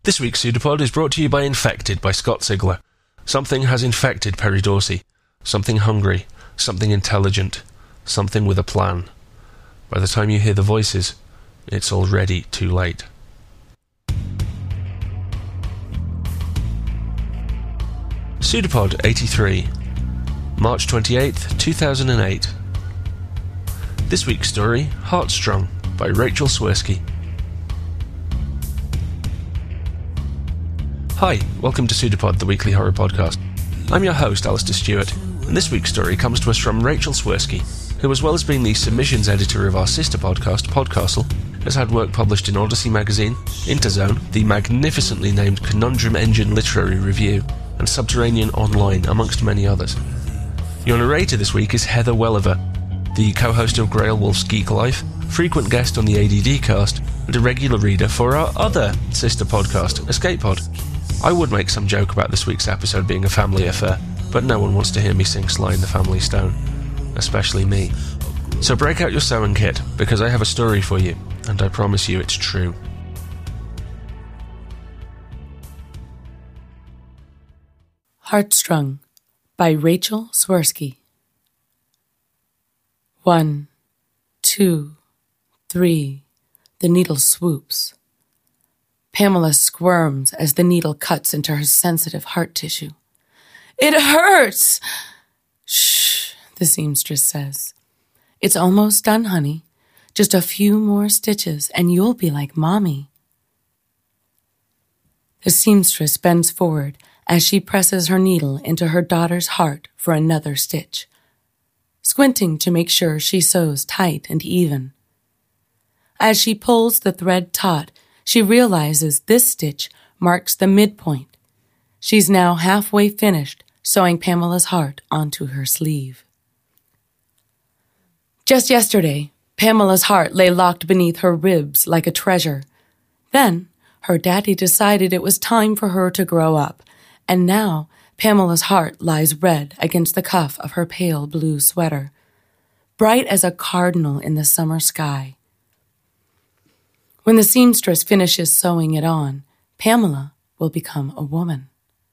This week's Pseudopod is brought to you by Infected by Scott Sigler. Something has infected Perry Dorsey. Something hungry. Something intelligent. Something with a plan. By the time you hear the voices, it's already too late. Pseudopod 83, March 28th, 2008. This week's story, Heartstrung, by Rachel Swirsky. Hi, welcome to Pseudopod, the weekly horror podcast. I'm your host, Alistair Stewart, and this week's story comes to us from Rachel Swirsky, who, as well as being the submissions editor of our sister podcast, Podcastle, has had work published in Odyssey Magazine, Interzone, the magnificently named Conundrum Engine Literary Review, and Subterranean Online, amongst many others. Your narrator this week is Heather Welliver, the co-host of Grail Wolf's Geek Life, frequent guest on the ADD cast, and a regular reader for our other sister podcast, Escape Pod. I would make some joke about this week's episode being a family affair, but no one wants to hear me sing Sly and the Family Stone. Especially me. So break out your sewing kit, because I have a story for you, and I promise you it's true. Heartstrung by Rachel Swirsky. 1, 2, 3. The needle swoops. Pamela squirms as the needle cuts into her sensitive heart tissue. "It hurts!" "Shh," the seamstress says. "It's almost done, honey. Just a few more stitches and you'll be like Mommy." The seamstress bends forward as she presses her needle into her daughter's heart for another stitch, squinting to make sure she sews tight and even. As she pulls the thread taut, she realizes this stitch marks the midpoint. She's now halfway finished sewing Pamela's heart onto her sleeve. Just yesterday, Pamela's heart lay locked beneath her ribs like a treasure. Then, her daddy decided it was time for her to grow up, and now Pamela's heart lies red against the cuff of her pale blue sweater, bright as a cardinal in the summer sky. When the seamstress finishes sewing it on, Pamela will become a woman.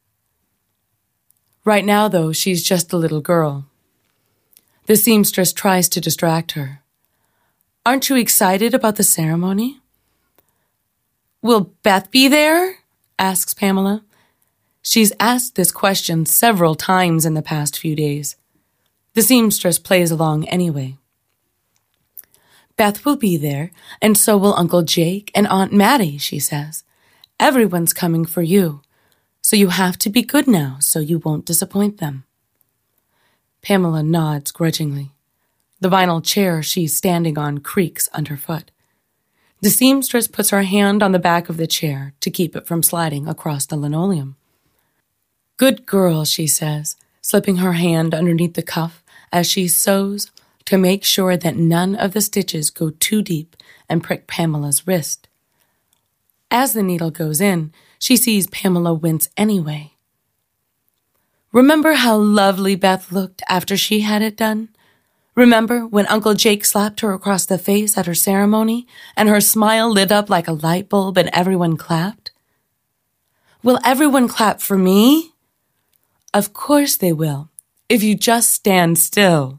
Right now, though, she's just a little girl. The seamstress tries to distract her. "Aren't you excited about the ceremony?" "Will Beth be there?" asks Pamela. She's asked this question several times in the past few days. The seamstress plays along anyway. "Beth will be there, and so will Uncle Jake and Aunt Maddie," she says. "Everyone's coming for you, so you have to be good now so you won't disappoint them." Pamela nods grudgingly. The vinyl chair she's standing on creaks underfoot. The seamstress puts her hand on the back of the chair to keep it from sliding across the linoleum. "Good girl," she says, slipping her hand underneath the cuff as she sews to make sure that none of the stitches go too deep and prick Pamela's wrist. As the needle goes in, she sees Pamela wince anyway. "Remember how lovely Beth looked after she had it done? Remember when Uncle Jake slapped her across the face at her ceremony and her smile lit up like a light bulb and everyone clapped? Will everyone clap for me? Of course they will, if you just stand still."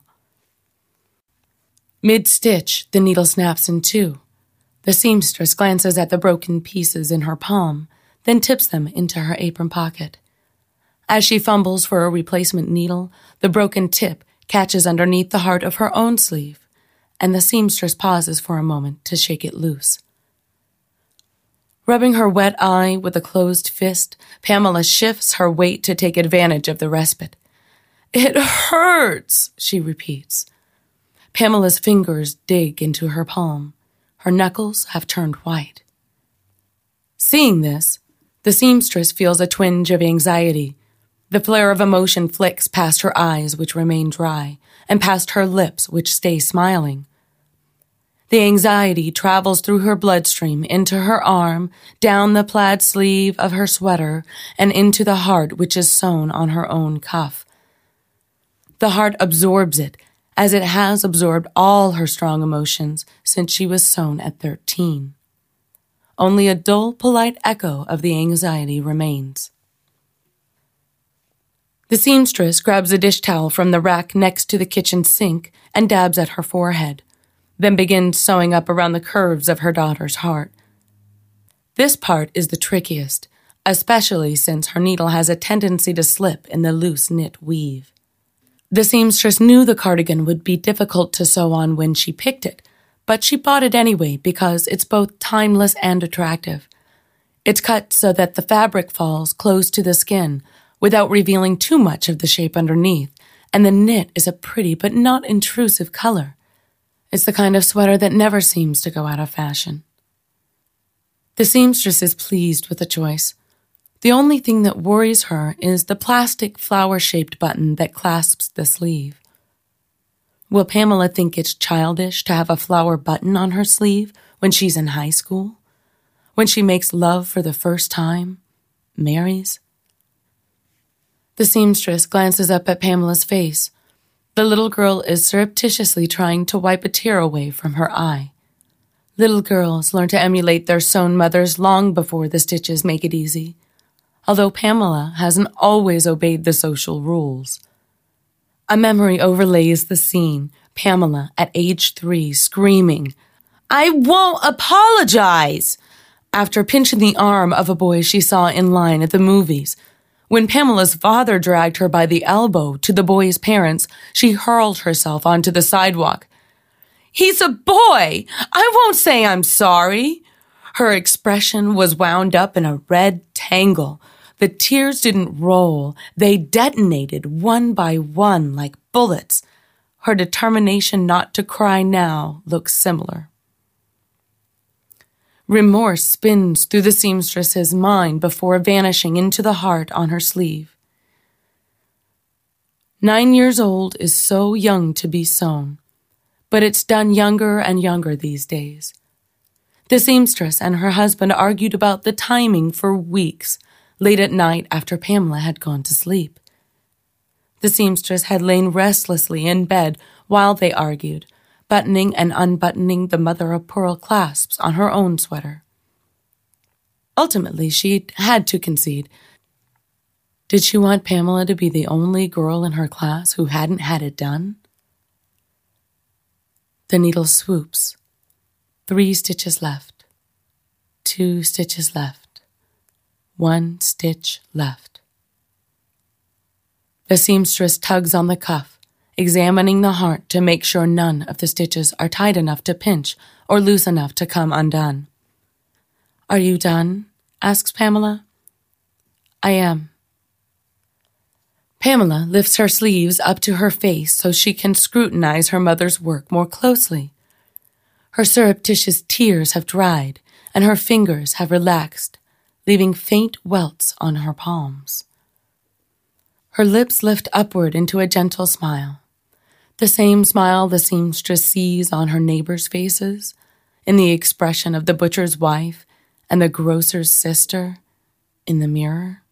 Mid-stitch, the needle snaps in two. The seamstress glances at the broken pieces in her palm, then tips them into her apron pocket. As she fumbles for a replacement needle, the broken tip catches underneath the heart of her own sleeve, and the seamstress pauses for a moment to shake it loose. Rubbing her wet eye with a closed fist, Pamela shifts her weight to take advantage of the respite. "It hurts," she repeats. Pamela's fingers dig into her palm. Her knuckles have turned white. Seeing this, the seamstress feels a twinge of anxiety. The flare of emotion flicks past her eyes, which remain dry, and past her lips, which stay smiling. The anxiety travels through her bloodstream into her arm, down the plaid sleeve of her sweater, and into the heart which is sewn on her own cuff. The heart absorbs it, as it has absorbed all her strong emotions since she was sewn at 13. only a dull, polite echo of the anxiety remains. The seamstress grabs a dish towel from the rack next to the kitchen sink and dabs at her forehead, then begins sewing up around the curves of her daughter's heart. This part is the trickiest, especially since her needle has a tendency to slip in the loose knit weave. The seamstress knew the cardigan would be difficult to sew on when she picked it, but she bought it anyway because it's both timeless and attractive. It's cut so that the fabric falls close to the skin without revealing too much of the shape underneath, and the knit is a pretty but not intrusive color. It's the kind of sweater that never seems to go out of fashion. The seamstress is pleased with the choice. The only thing that worries her is the plastic flower-shaped button that clasps the sleeve. Will Pamela think it's childish to have a flower button on her sleeve when she's in high school? When she makes love for the first time? Marries? The seamstress glances up at Pamela's face. The little girl is surreptitiously trying to wipe a tear away from her eye. Little girls learn to emulate their sewn mothers long before the stitches make it easy, although Pamela hasn't always obeyed the social rules. A memory overlays the scene, Pamela at age 3 screaming, "I won't apologize!" after pinching the arm of a boy she saw in line at the movies. When Pamela's father dragged her by the elbow to the boy's parents, she hurled herself onto the sidewalk. "He's a boy! I won't say I'm sorry!" Her expression was wound up in a red tangle. The tears didn't roll. They detonated one by one like bullets. Her determination not to cry now looks similar. Remorse spins through the seamstress's mind before vanishing into the heart on her sleeve. 9 years old is so young to be sewn, but it's done younger and younger these days. The seamstress and her husband argued about the timing for weeks, late at night after Pamela had gone to sleep. The seamstress had lain restlessly in bed while they argued, buttoning and unbuttoning the mother-of-pearl clasps on her own sweater. Ultimately, she had to concede. Did she want Pamela to be the only girl in her class who hadn't had it done? The needle swoops. 3 stitches left. 2 stitches left. 1 stitch left. The seamstress tugs on the cuff, examining the heart to make sure none of the stitches are tight enough to pinch or loose enough to come undone. "Are you done?" asks Pamela. "I am." Pamela lifts her sleeves up to her face so she can scrutinize her mother's work more closely. Her surreptitious tears have dried, and her fingers have relaxed, leaving faint welts on her palms. Her lips lift upward into a gentle smile, the same smile the seamstress sees on her neighbors' faces, in the expression of the butcher's wife and the grocer's sister in the mirror.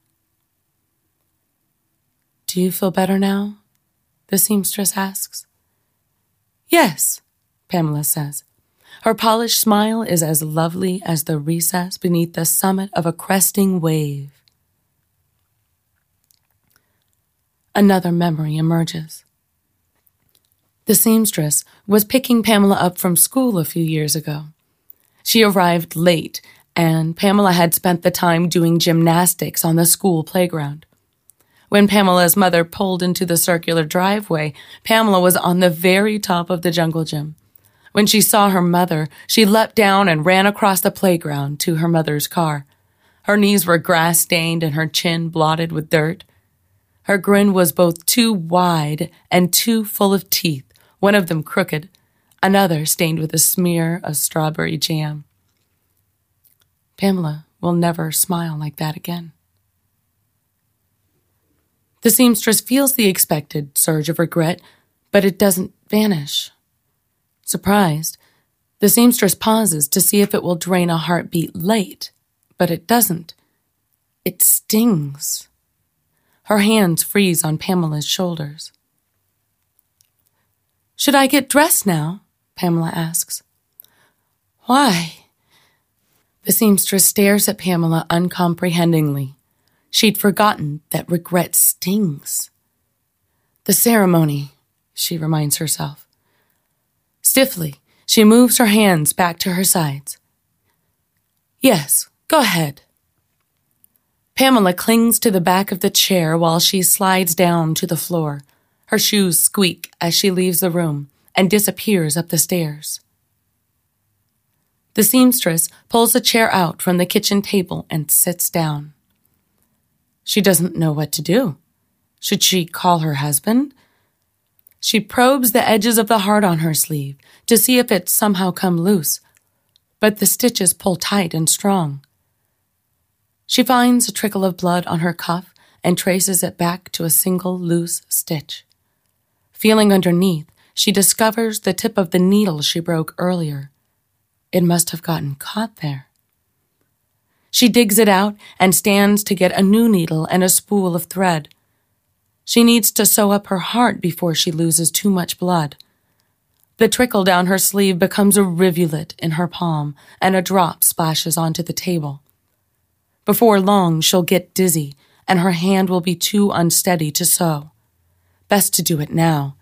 "Do you feel better now?" the seamstress asks. "Yes," Pamela says. Her polished smile is as lovely as the recess beneath the summit of a cresting wave. Another memory emerges. The seamstress was picking Pamela up from school a few years ago. She arrived late, and Pamela had spent the time doing gymnastics on the school playground. When Pamela's mother pulled into the circular driveway, Pamela was on the very top of the jungle gym. When she saw her mother, she leapt down and ran across the playground to her mother's car. Her knees were grass-stained and her chin blotted with dirt. Her grin was both too wide and too full of teeth, one of them crooked, another stained with a smear of strawberry jam. Pamela will never smile like that again. The seamstress feels the expected surge of regret, but it doesn't vanish. Surprised, the seamstress pauses to see if it will drain a heartbeat late, but it doesn't. It stings. Her hands freeze on Pamela's shoulders. "Should I get dressed now?" Pamela asks. "Why?" The seamstress stares at Pamela uncomprehendingly. She'd forgotten that regret stings. The ceremony, she reminds herself. Stiffly, she moves her hands back to her sides. Yes, go ahead. Pamela clings to the back of the chair while she slides down to the floor. Her shoes squeak as she leaves the room and disappears up the stairs. The seamstress pulls a chair out from the kitchen table and sits down. She doesn't know what to do. Should she call her husband? She probes the edges of the heart on her sleeve to see if it's somehow come loose, but the stitches pull tight and strong. She finds a trickle of blood on her cuff and traces it back to a single loose stitch. Feeling underneath, she discovers the tip of the needle she broke earlier. It must have gotten caught there. She digs it out and stands to get a new needle and a spool of thread. She needs to sew up her heart before she loses too much blood. The trickle down her sleeve becomes a rivulet in her palm, and a drop splashes onto the table. Before long, she'll get dizzy, and her hand will be too unsteady to sew. Best to do it now.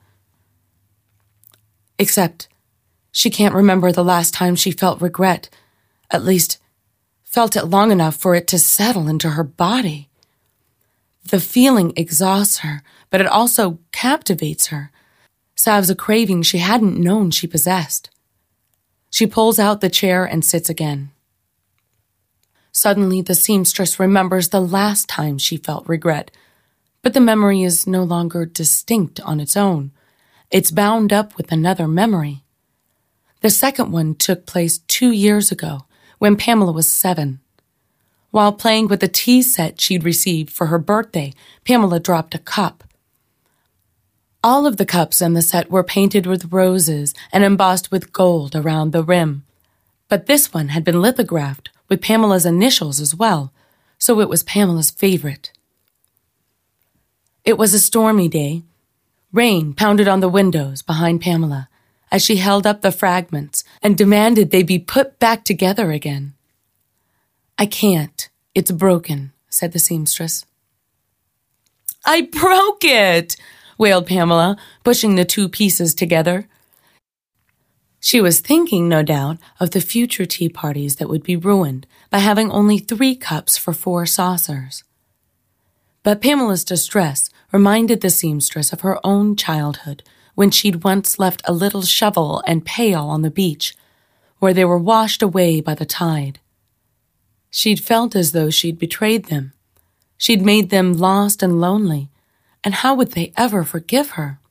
Except, she can't remember the last time she felt regret, at least felt it long enough for it to settle into her body. The feeling exhausts her, but it also captivates her, salves a craving she hadn't known she possessed. She pulls out the chair and sits again. Suddenly, the seamstress remembers the last time she felt regret, but the memory is no longer distinct on its own. It's bound up with another memory. The second one took place 2 years ago, when Pamela was 7. While playing with a tea set she'd received for her birthday, Pamela dropped a cup. All of the cups in the set were painted with roses and embossed with gold around the rim. But this one had been lithographed with Pamela's initials as well, so it was Pamela's favorite. It was a stormy day. Rain pounded on the windows behind Pamela as she held up the fragments and demanded they be put back together again. I can't. It's broken, said the seamstress. I broke it, wailed Pamela, pushing the 2 pieces together. She was thinking, no doubt, of the future tea parties that would be ruined by having only 3 cups for 4 saucers. But Pamela's distress reminded the seamstress of her own childhood, when she'd once left a little shovel and pail on the beach, where they were washed away by the tide. She'd felt as though she'd betrayed them. She'd made them lost and lonely, and how would they ever forgive her?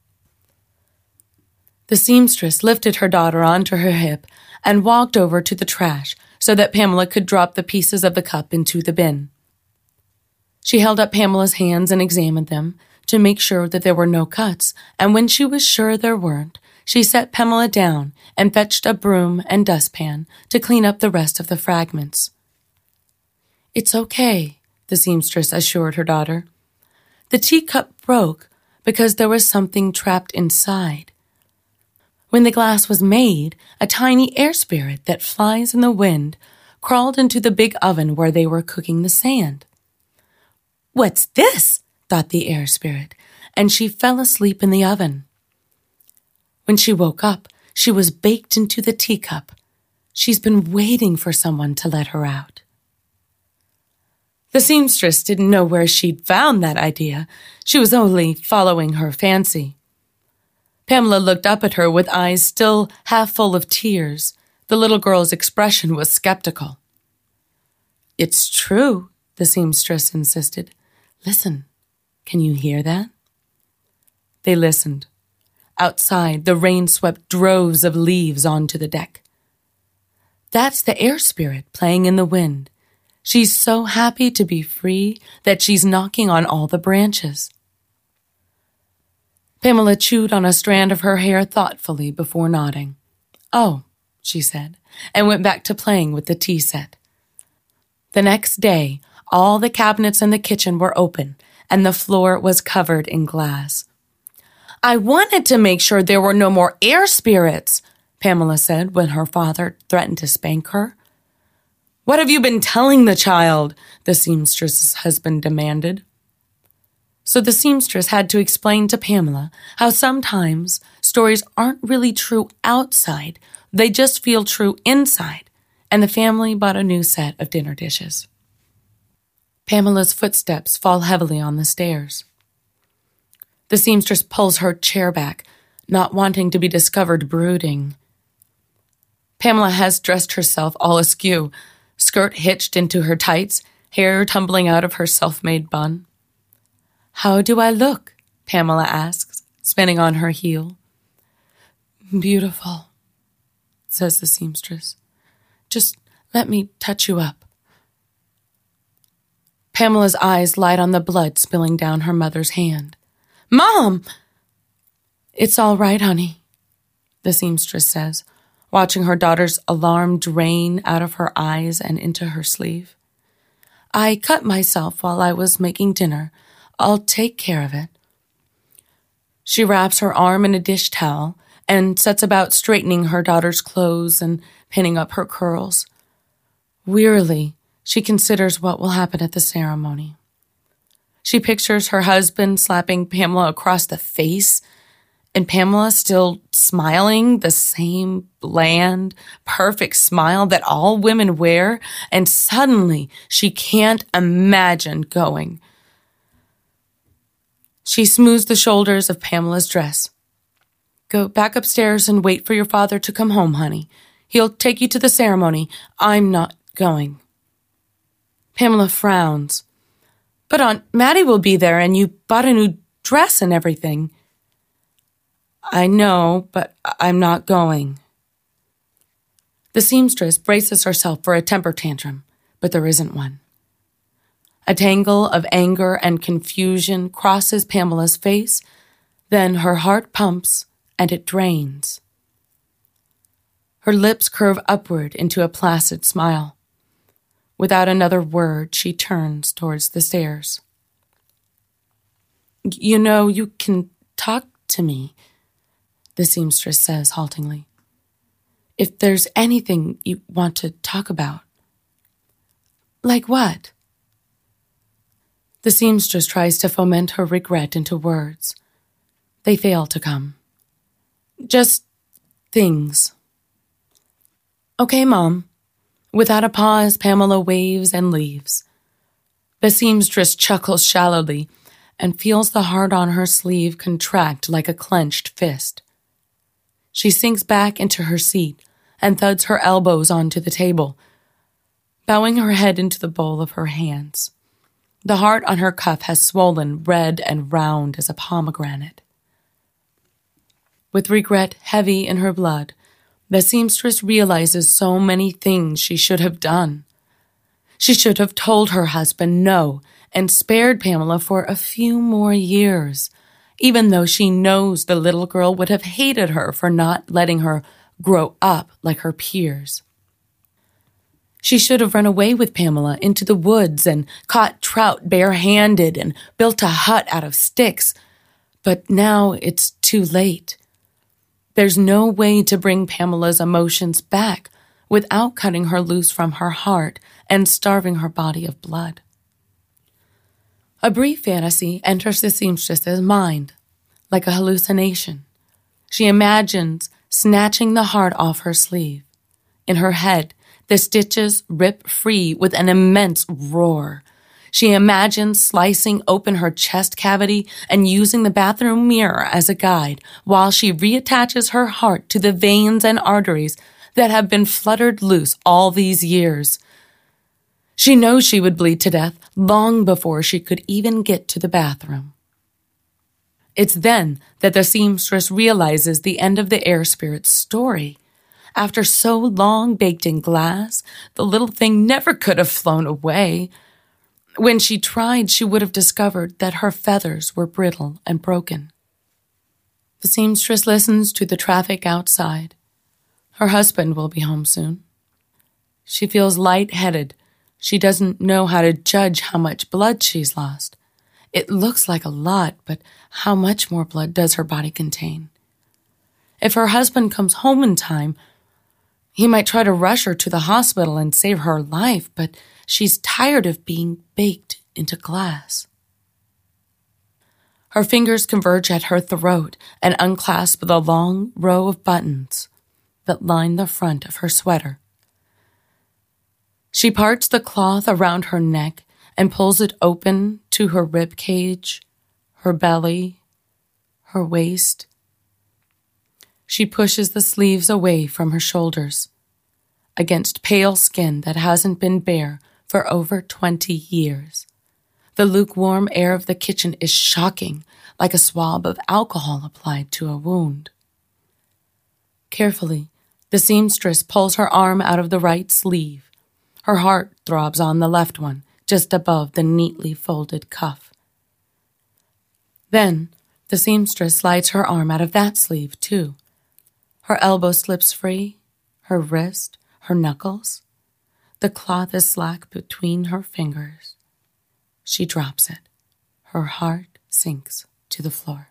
The seamstress lifted her daughter onto her hip and walked over to the trash so that Pamela could drop the pieces of the cup into the bin. She held up Pamela's hands and examined them to make sure that there were no cuts, and when she was sure there weren't, she set Pamela down and fetched a broom and dustpan to clean up the rest of the fragments. It's okay, the seamstress assured her daughter. The teacup broke because there was something trapped inside. When the glass was made, a tiny air spirit that flies in the wind crawled into the big oven where they were cooking the sand. What's this? Thought the air spirit, and she fell asleep in the oven. When she woke up, she was baked into the teacup. She's been waiting for someone to let her out. The seamstress didn't know where she'd found that idea. She was only following her fancy. Pamela looked up at her with eyes still half full of tears. The little girl's expression was skeptical. It's true, the seamstress insisted. Listen, can you hear that? They listened. Outside, the rain swept droves of leaves onto the deck. That's the air spirit playing in the wind. She's so happy to be free that she's knocking on all the branches. Pamela chewed on a strand of her hair thoughtfully before nodding. Oh, she said, and went back to playing with the tea set. The next day, all the cabinets in the kitchen were open, and the floor was covered in glass. I wanted to make sure there were no more air spirits, Pamela said when her father threatened to spank her. "What have you been telling the child?" the seamstress's husband demanded. So the seamstress had to explain to Pamela how sometimes stories aren't really true outside, they just feel true inside, and the family bought a new set of dinner dishes. Pamela's footsteps fall heavily on the stairs. The seamstress pulls her chair back, not wanting to be discovered brooding. Pamela has dressed herself all askew, skirt hitched into her tights, hair tumbling out of her self-made bun. "How do I look?" Pamela asks, spinning on her heel. "Beautiful," says the seamstress. "Just let me touch you up." Pamela's eyes light on the blood spilling down her mother's hand. "Mom!" "It's all right, honey," the seamstress says, watching her daughter's alarm drain out of her eyes and into her sleeve. "I cut myself while I was making dinner. I'll take care of it." She wraps her arm in a dish towel and sets about straightening her daughter's clothes and pinning up her curls. Wearily, she considers what will happen at the ceremony. She pictures her husband slapping Pamela across the face, and Pamela still smiling, the same bland, perfect smile that all women wear, and suddenly she can't imagine going. She smooths the shoulders of Pamela's dress. "Go back upstairs and wait for your father to come home, honey. He'll take you to the ceremony. I'm not going." Pamela frowns. "But Aunt Mattie will be there, and you bought a new dress and everything." "I know, but I'm not going." The seamstress braces herself for a temper tantrum, but there isn't one. A tangle of anger and confusion crosses Pamela's face, then her heart pumps and it drains. Her lips curve upward into a placid smile. Without another word, she turns towards the stairs. "You know, you can talk to me," the seamstress says haltingly. "If there's anything you want to talk about." "Like what?" The seamstress tries to foment her regret into words. They fail to come. "Just things." "Okay, Mom." Without a pause, Pamela waves and leaves. The seamstress chuckles shallowly and feels the heart on her sleeve contract like a clenched fist. She sinks back into her seat and thuds her elbows onto the table, bowing her head into the bowl of her hands. The heart on her cuff has swollen red and round as a pomegranate. With regret heavy in her blood, the seamstress realizes so many things she should have done. She should have told her husband no and spared Pamela for a few more years, even though she knows the little girl would have hated her for not letting her grow up like her peers. She should have run away with Pamela into the woods and caught trout barehanded and built a hut out of sticks. But now it's too late. There's no way to bring Pamela's emotions back without cutting her loose from her heart and starving her body of blood. A brief fantasy enters the seamstress's mind, like a hallucination. She imagines snatching the heart off her sleeve. In her head, the stitches rip free with an immense roar. She imagines slicing open her chest cavity and using the bathroom mirror as a guide while she reattaches her heart to the veins and arteries that have been fluttered loose all these years. She knows she would bleed to death long before she could even get to the bathroom. It's then that the seamstress realizes the end of the air spirit's story. After so long baked in glass, the little thing never could have flown away. When she tried, she would have discovered that her feathers were brittle and broken. The seamstress listens to the traffic outside. Her husband will be home soon. She feels lightheaded. She doesn't know how to judge how much blood she's lost. It looks like a lot, but how much more blood does her body contain? If her husband comes home in time, He might try to rush her to the hospital and save her life, but she's tired of being baked into glass. Her fingers converge at her throat and unclasp the long row of buttons that line the front of her sweater. She parts the cloth around her neck and pulls it open to her rib cage, her belly, her waist. She pushes the sleeves away from her shoulders, against pale skin that hasn't been bare for over 20 years. The lukewarm air of the kitchen is shocking, like a swab of alcohol applied to a wound. Carefully, the seamstress pulls her arm out of the right sleeve. Her heart throbs on the left one, just above the neatly folded cuff. Then, the seamstress slides her arm out of that sleeve, too. Her elbow slips free, her wrist, her knuckles. The cloth is slack between her fingers. She drops it. Her heart sinks to the floor.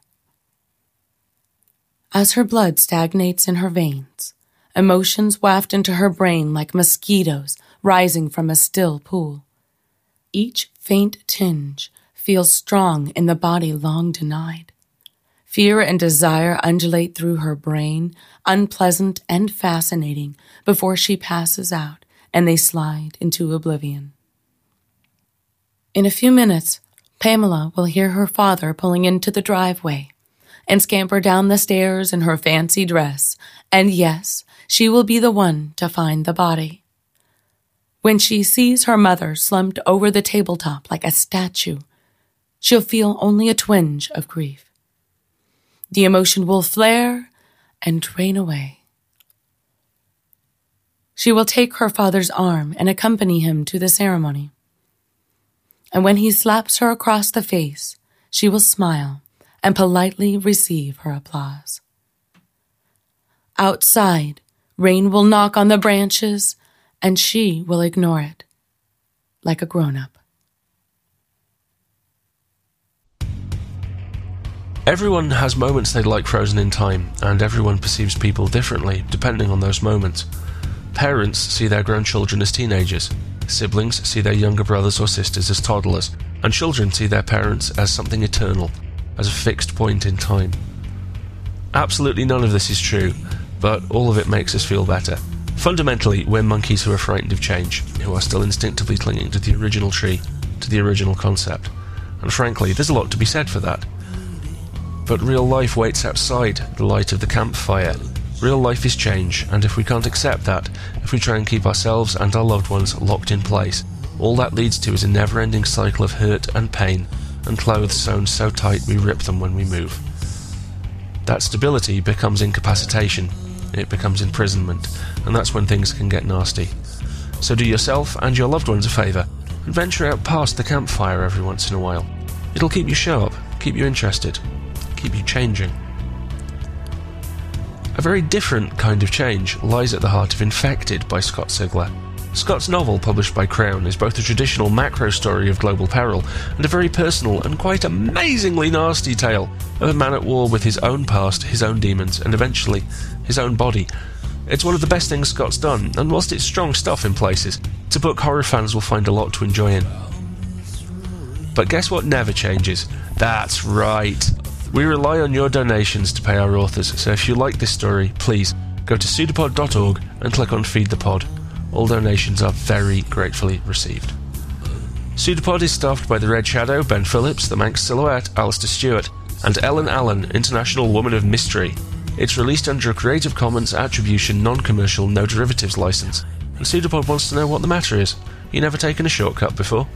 As her blood stagnates in her veins, emotions waft into her brain like mosquitoes rising from a still pool. Each faint tinge feels strong in the body long denied. Fear and desire undulate through her brain, unpleasant and fascinating, before she passes out and they slide into oblivion. In a few minutes, Pamela will hear her father pulling into the driveway and scamper down the stairs in her fancy dress, and yes, she will be the one to find the body. When she sees her mother slumped over the tabletop like a statue, she'll feel only a twinge of grief. The emotion will flare and drain away. She will take her father's arm and accompany him to the ceremony. And when he slaps her across the face, she will smile and politely receive her applause. Outside, rain will knock on the branches, and she will ignore it, like a grown-up. Everyone has moments they like frozen in time, and everyone perceives people differently depending on those moments. Parents see their grandchildren as teenagers, siblings see their younger brothers or sisters as toddlers, and children see their parents as something eternal, as a fixed point in time. Absolutely none of this is true, but all of it makes us feel better. Fundamentally, we're monkeys who are frightened of change, who are still instinctively clinging to the original tree, to the original concept. And frankly, there's a lot to be said for that. But real life waits outside the light of the campfire. Real life is change, and if we can't accept that, if we try and keep ourselves and our loved ones locked in place, all that leads to is a never-ending cycle of hurt and pain, and clothes sewn so tight we rip them when we move. That stability becomes incapacitation, it becomes imprisonment, and that's when things can get nasty. So do yourself and your loved ones a favour, and venture out past the campfire every once in a while. It'll keep you sharp, keep you interested, keep you changing. A very different kind of change lies at the heart of Infected by Scott Sigler. Scott's novel, published by Crown, is both a traditional macro story of global peril and a very personal and quite amazingly nasty tale of a man at war with his own past, his own demons, and eventually his own body. It's one of the best things Scott's done, and whilst it's strong stuff in places, it's a book horror fans will find a lot to enjoy in. But guess what never changes? That's right. We rely on your donations to pay our authors, so if you like this story, please go to pseudopod.org and click on Feed the Pod. All donations are very gratefully received. Pseudopod is staffed by The Red Shadow, Ben Phillips, The Manx Silhouette, Alistair Stewart, and Ellen Allen, International Woman of Mystery. It's released under a Creative Commons Attribution Non-Commercial No Derivatives license, and Pseudopod wants to know what the matter is. You never taken a shortcut before?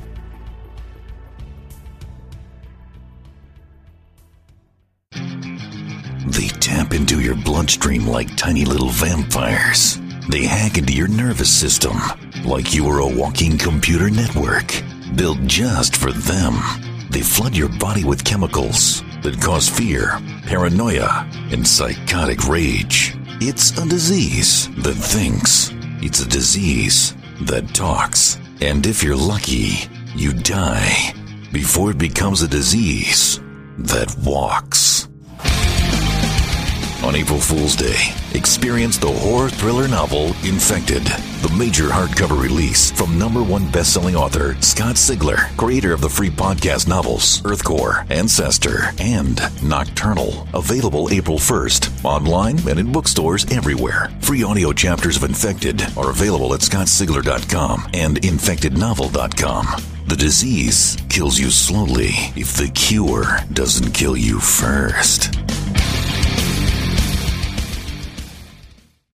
They tap into your bloodstream like tiny little vampires. They hack into your nervous system like you are a walking computer network built just for them. They flood your body with chemicals that cause fear, paranoia, and psychotic rage. It's a disease that thinks. It's a disease that talks. And if you're lucky, you die before it becomes a disease that walks. On April Fool's Day, experience the horror thriller novel Infected, the major hardcover release from #1 best-selling author Scott Sigler, creator of the free podcast novels Earthcore, Ancestor, and Nocturnal. Available April 1st, online and in bookstores everywhere. Free audio chapters of Infected are available at scottsigler.com and infectednovel.com. The disease kills you slowly if the cure doesn't kill you first.